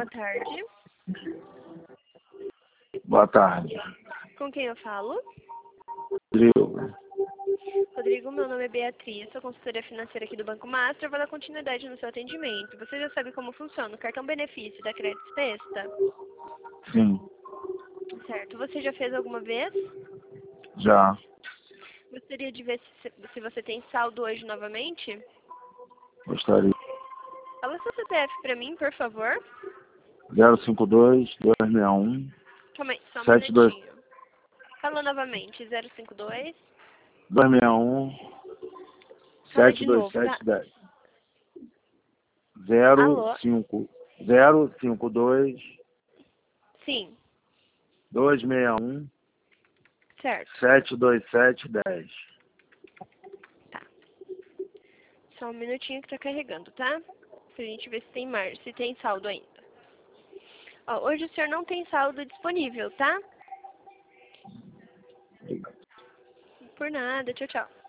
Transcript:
boa tarde. Boa tarde. Com quem eu falo? Rodrigo. Rodrigo, meu nome é Beatriz, sou consultora financeira aqui do Banco Master. Vou dar continuidade no seu atendimento. Você já sabe como funciona o cartão benefício da Crédito Sexta? Sim, Certo. Você já fez alguma vez? já. Gostaria de ver se você tem saldo hoje novamente? Gostaria. Fala seu CPF para mim, por favor. 052-261. Calma aí, só um 72. minutinho. Fala novamente, 052. 261. Fala de novo, tá? 72710. Alô? 052 Sim, 261 certo. 72710. Tá. Só um minutinho que tá carregando, tá? Pra gente ver se tem saldo ainda. Ó, hoje o senhor não tem saldo disponível, tá? Obrigado. Por nada, tchau, tchau.